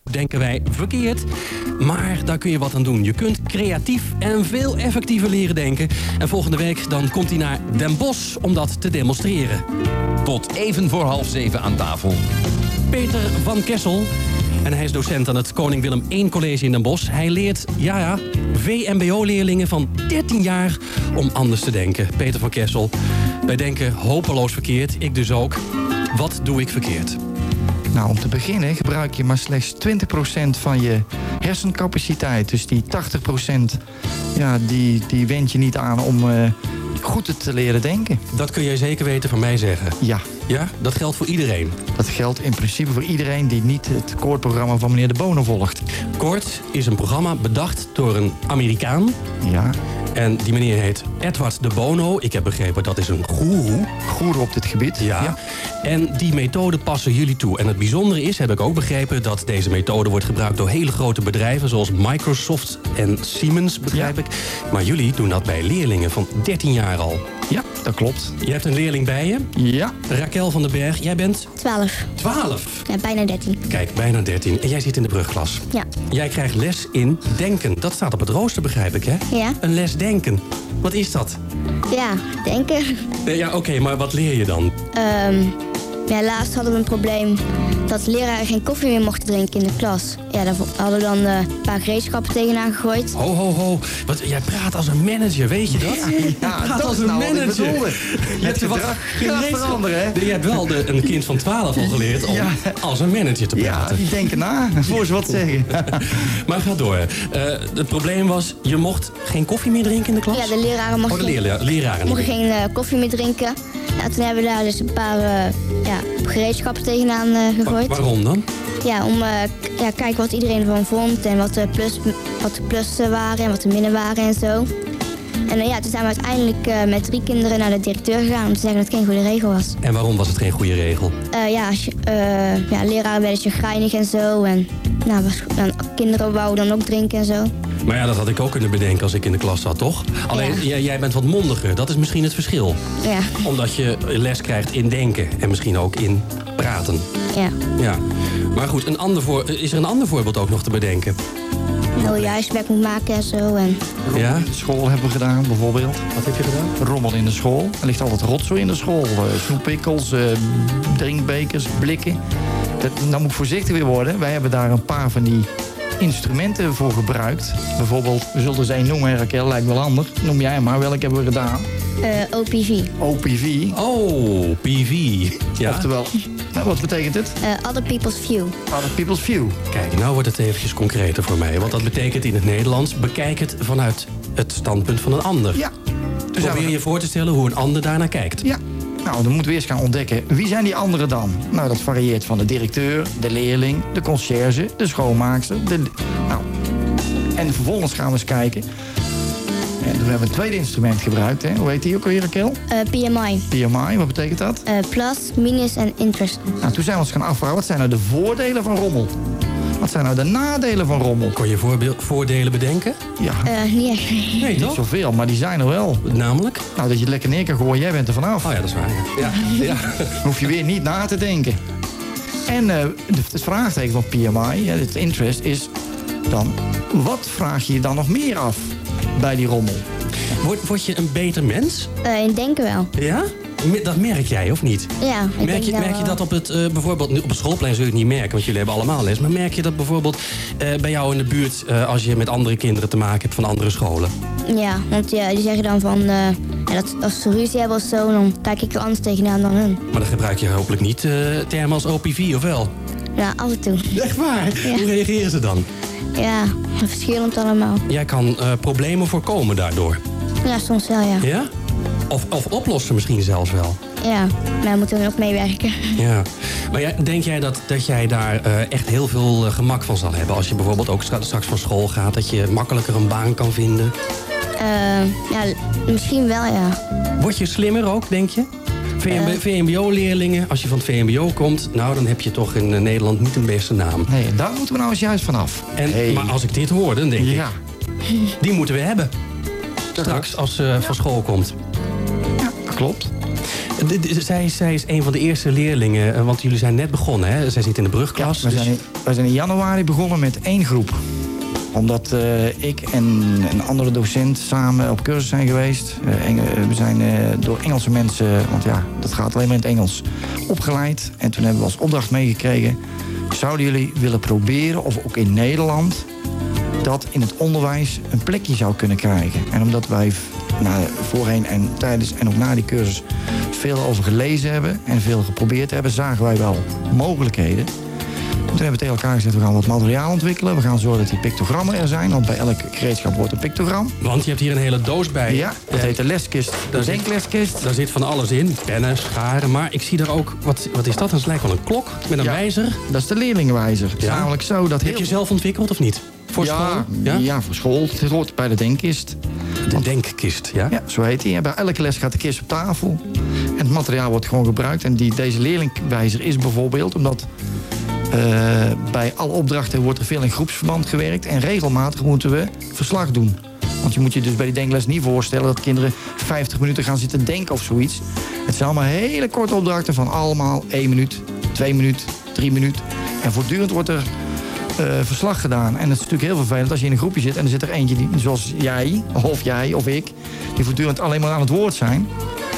denken wij verkeerd. Maar daar kun je wat aan doen. Je kunt creatief en veel effectiever leren denken. En volgende week dan komt hij naar Den Bosch om dat te demonstreren. Tot even voor 6:30 aan tafel. Peter van Kessel. En hij is docent aan het Koning Willem I College in Den Bosch. Hij leert, VMBO-leerlingen van 13 jaar om anders te denken. Peter van Kessel. Wij denken hopeloos verkeerd. Ik dus ook. Wat doe ik verkeerd? Nou, om te beginnen gebruik je maar slechts 20% van je hersencapaciteit. Dus die 80%, die wend je niet aan om goed te leren denken. Dat kun jij zeker weten van mij zeggen. Ja. Ja? Dat geldt voor iedereen? Dat geldt in principe voor iedereen die niet het koorprogramma van meneer De Bono volgt. Koord is een programma bedacht door een Amerikaan. Ja. En die meneer heet Edward De Bono. Ik heb begrepen dat is een goeroe. Goeroe op dit gebied. Ja. En die methode passen jullie toe. En het bijzondere is, heb ik ook begrepen, dat deze methode wordt gebruikt door hele grote bedrijven zoals Microsoft en Siemens, begrijp ik. Maar jullie doen dat bij leerlingen van 13 jaar al. Ja, dat klopt. Je hebt een leerling bij je. Ja. Raquel van den Berg, jij bent? 12. 12? Ja, bijna 13. Kijk, bijna 13. En jij zit in de brugklas. Ja. Jij krijgt les in denken. Dat staat op het rooster, begrijp ik, hè? Ja. Een les denken. Wat is dat? Ja, denken. Ja, oké, maar wat leer je dan? Laatst hadden we een probleem dat leraren geen koffie meer mochten drinken in de klas. Ja, daar hadden we dan een paar gereedschappen tegenaan gegooid. Ho. Jij praat als een manager, weet je dat? Ja, praat als een manager. Je hebt gedrag veranderen, hè? Je hebt wel een kind van 12 al geleerd om als een manager te praten. Ja, die denken na, voor ze wat zeggen. Maar ga door. Het probleem was, je mocht geen koffie meer drinken in de klas? Ja, de leraren mochten geen koffie meer drinken. Nou, toen hebben we daar dus een paar gereedschappen tegenaan gegooid. Waarom dan? Ja, om kijken wat iedereen ervan vond en wat de plussen waren en wat de minnen waren en zo. En toen zijn we uiteindelijk met 3 kinderen naar de directeur gegaan om te zeggen dat het geen goede regel was. En waarom was het geen goede regel? Leraren werden chagrijnig en zo. En kinderen wouden dan ook drinken en zo. Maar ja, dat had ik ook kunnen bedenken als ik in de klas zat, toch? Alleen, jij bent wat mondiger. Dat is misschien het verschil. Ja. Omdat je les krijgt in denken en misschien ook in praten. Ja. Maar goed, is er een ander voorbeeld ook nog te bedenken? Hoe je huiswerk moet maken en zo. Ja? In de school hebben we gedaan, bijvoorbeeld. Wat heb je gedaan? Rommel in de school. Er ligt altijd rotzooi in de school. Snoeppikkels, drinkbekers, blikken. Dan moet ik voorzichtig weer worden. Wij hebben daar een paar van die instrumenten voor gebruikt. Bijvoorbeeld, we zullen er eens noemen, Raquel, lijkt wel handig. Noem jij maar, welke hebben we gedaan? OPV. OPV. Oh, PV. Ja. Oftewel, wat betekent het? Other People's View. Other People's View. Kijk, nou wordt het eventjes concreter voor mij. Want dat betekent in het Nederlands, bekijk het vanuit het standpunt van een ander. Ja. Dus probeer je voor te stellen hoe een ander daarnaar kijkt. Ja. Nou, dan moeten we eerst gaan ontdekken, wie zijn die anderen dan? Nou, dat varieert van de directeur, de leerling, de conciërge, de schoonmaakster. En vervolgens gaan we eens kijken. En toen hebben we een tweede instrument gebruikt. Hè? Hoe heet die ook alweer, Raquel? PMI. PMI, wat betekent dat? Plus, minus en interest. Nou, toen zijn we ons gaan afvragen, wat zijn nou de voordelen van rommel? Wat zijn nou de nadelen van rommel? Kon je voordelen bedenken? Ja. Niet echt. Nee, niet toch? Zoveel, maar die zijn er wel. Namelijk? Nou, dat je het lekker neer kan gooien, jij bent er vanaf. Oh ja, dat is waar. Ja. Dan hoef je weer niet na te denken. En het vraagteken van PMI, het interest, is dan, wat vraag je dan nog meer af bij die rommel? Word je een beter mens? In denken wel. Ja? Dat merk jij, of niet? Ja, merk je dat op het, bijvoorbeeld, nu op het schoolplein zul je het niet merken, want jullie hebben allemaal les. Maar merk je dat bijvoorbeeld bij jou in de buurt, als je met andere kinderen te maken hebt van andere scholen? Ja, want die zeggen dan van, dat als ze ruzie hebben of zo, dan kijk ik er anders tegenaan dan hun. Maar dan gebruik je hopelijk niet termen als OPV, of wel? Ja, af en toe. Echt waar? Ja. Hoe reageren ze dan? Ja, verschillend allemaal. Jij kan problemen voorkomen daardoor? Ja, soms wel, ja. Ja? Of oplossen misschien zelfs wel? Ja, maar we moeten ook meewerken. Ja. Maar denk jij dat jij daar echt heel veel gemak van zal hebben? Als je bijvoorbeeld ook straks van school gaat, dat je makkelijker een baan kan vinden? Ja, misschien wel, ja. Word je slimmer ook, denk je? VMBO-leerlingen, als je van het VMBO komt, nou, dan heb je toch in Nederland niet een beste naam. Nee, daar moeten we nou eens juist vanaf. Maar als ik dit hoor, dan denk ik, die moeten we hebben. Straks als ze van school komt. Ja, dat klopt. Zij is een van de eerste leerlingen, want jullie zijn net begonnen, hè? Zij zit in de brugklas. Ja, wij zijn in januari begonnen met 1 groep. Omdat ik en een andere docent samen op cursus zijn geweest. We zijn door Engelse mensen, want ja, dat gaat alleen maar in het Engels, opgeleid. En toen hebben we als opdracht meegekregen: zouden jullie willen proberen of ook in Nederland dat in het onderwijs een plekje zou kunnen krijgen? En omdat wij voorheen en tijdens en ook na die cursus veel over gelezen hebben en veel geprobeerd hebben, zagen wij wel mogelijkheden. Toen hebben we tegen elkaar gezegd: we gaan wat materiaal ontwikkelen. We gaan zorgen dat die pictogrammen er zijn, want bij elk gereedschap wordt een pictogram. Want je hebt hier een hele doos bij. Ja, dat heet de leskist, de denkleskist. Daar zit van alles in, pennen, scharen. Maar ik zie er ook, wat is dat? Het lijkt wel een klok met een wijzer. Dat is de leerlingenwijzer. Het is namelijk zo dat heb je zelf ontwikkeld of niet? Voor school? Ja, voor school. Het hoort bij de denkkist. De denkkist, ja? Ja, zo heet die. Bij elke les gaat de kist op tafel. En het materiaal wordt gewoon gebruikt. En deze leerlingwijzer is bijvoorbeeld omdat bij alle opdrachten wordt er veel in groepsverband gewerkt. En regelmatig moeten we verslag doen. Want je moet je dus bij die denkles niet voorstellen dat kinderen 50 minuten gaan zitten denken of zoiets. Het zijn allemaal hele korte opdrachten van allemaal 1 minuut, 2 minuten, 3 minuten. En voortdurend wordt er verslag gedaan. En het is natuurlijk heel vervelend als je in een groepje zit en er zit er eentje die, zoals jij of ik, die voortdurend alleen maar aan het woord zijn.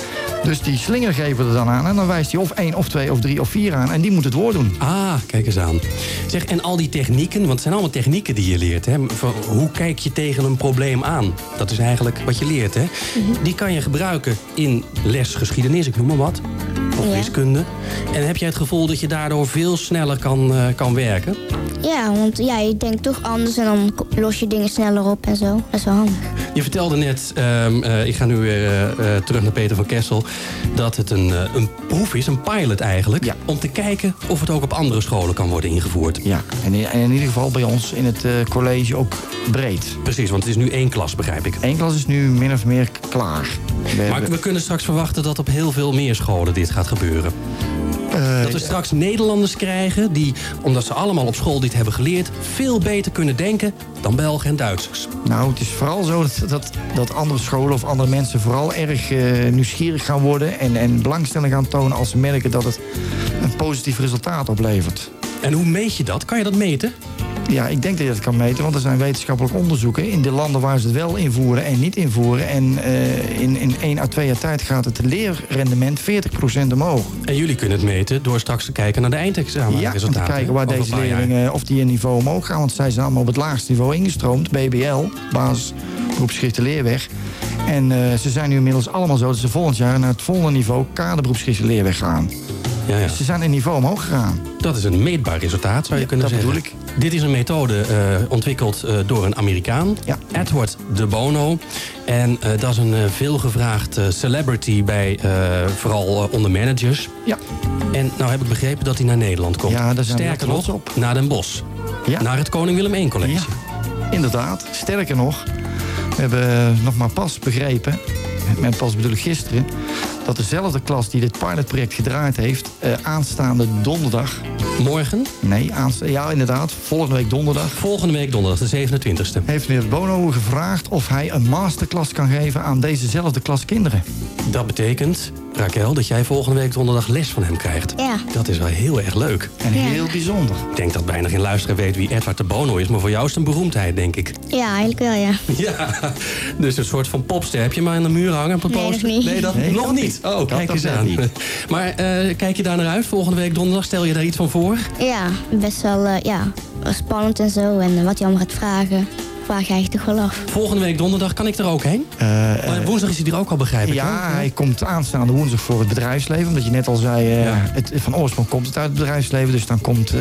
Dus die slinger geven er dan aan en dan wijst hij of 1 of 2 of 3 of 4 aan en die moet het woord doen. Ah, kijk eens aan. Zeg, en al die technieken, want het zijn allemaal technieken die je leert, hè? Hoe kijk je tegen een probleem aan? Dat is eigenlijk wat je leert, hè? Die kan je gebruiken in les geschiedenis, ik noem maar wat. Of wiskunde. En heb jij het gevoel dat je daardoor veel sneller kan werken? Ja, want je denkt toch anders en dan los je dingen sneller op en zo. Dat is wel handig. Je vertelde net, ik ga nu weer terug naar Peter van Kessel, dat het een proef is, een pilot eigenlijk, om te kijken of het ook op andere scholen kan worden ingevoerd. Ja, en in ieder geval bij ons in het college ook breed. Precies, want het is nu 1 klas, begrijp ik. 1 klas is nu min of meer klaar. Maar we kunnen straks verwachten dat op heel veel meer scholen dit gaat gebeuren. Dat we straks Nederlanders krijgen die, omdat ze allemaal op school dit hebben geleerd, veel beter kunnen denken dan Belgen en Duitsers. Nou, het is vooral zo dat andere scholen of andere mensen vooral erg nieuwsgierig gaan worden en belangstelling gaan tonen als ze merken dat het een positief resultaat oplevert. En hoe meet je dat? Kan je dat meten? Ja, ik denk dat je dat kan meten, want er zijn wetenschappelijke onderzoeken in de landen waar ze het wel invoeren en niet invoeren. En in 1 à 2 jaar tijd gaat het leerrendement 40% omhoog. En jullie kunnen het meten door straks te kijken naar de eindexamenresultaten. Ja, om te kijken waar deze leerlingen, of die een niveau omhoog gaan. Want zij zijn allemaal op het laagste niveau ingestroomd, BBL, basis beroepsgerichte leerweg. En ze zijn nu inmiddels allemaal zo dat ze volgend jaar naar het volgende niveau kaderberoepsgerichte leerweg gaan. Ja. Dus ze zijn een niveau omhoog gegaan. Dat is een meetbaar resultaat, zou je kunnen zeggen. Dat bedoel ik. Dit is een methode ontwikkeld door een Amerikaan, Edward de Bono. En dat is een veelgevraagd celebrity bij vooral onder managers. Ja. En nou heb ik begrepen dat hij naar Nederland komt. Ja, daar zijn we sterker trots nog, op. naar Den Bosch. Ja. Naar het Koning Willem I College. Ja, inderdaad. Sterker nog, we hebben nog maar pas begrepen, met pas bedoel ik gisteren, dat dezelfde klas die dit pilotproject gedraaid heeft, aanstaande donderdag. Morgen? Nee, ja inderdaad, volgende week donderdag. Volgende week donderdag, de 27e. Heeft meneer Bono gevraagd of hij een masterclass kan geven aan dezezelfde klas kinderen. Dat betekent, Raquel, dat jij volgende week donderdag les van hem krijgt. Ja. Dat is wel heel erg leuk. En heel bijzonder. Ik denk dat bijna geen luisteraar weet wie Edward de Bono is, maar voor jou is het een beroemdheid, denk ik. Ja, eigenlijk wel, ja. Ja, dus een soort van popster. Heb je maar aan de muur hangen op een poster? Nee, nog niet. Nee, dat nog niet. Oh, kijk eens aan. Maar kijk je daar naar uit volgende week donderdag? Stel je daar iets van voor? Ja, best wel spannend en zo. En wat hij allemaal gaat vragen, vraag je eigenlijk toch wel af. Volgende week donderdag, kan ik er ook heen? Woensdag is hij er ook al, begrijp ik. Ja, hij komt aanstaande woensdag voor het bedrijfsleven. Omdat je net al zei, van oorsprong komt het uit het bedrijfsleven. Dus dan komt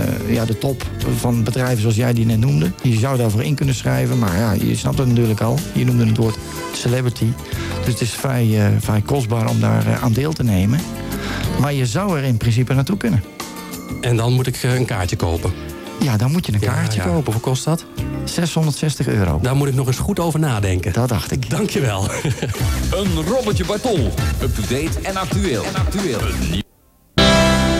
de top van bedrijven zoals jij die net noemde. Je zou daarvoor in kunnen schrijven. Maar ja, je snapt het natuurlijk al. Je noemde het woord celebrity. Dus het is vrij kostbaar om daar aan deel te nemen. Maar je zou er in principe naartoe kunnen. En dan moet ik een kaartje kopen? Ja, dan moet je een kaartje kopen. Hoeveel kost dat? €660. Daar moet ik nog eens goed over nadenken. Dat dacht ik. Dankjewel. Een Robbertje Bartol. Up-to-date en actueel.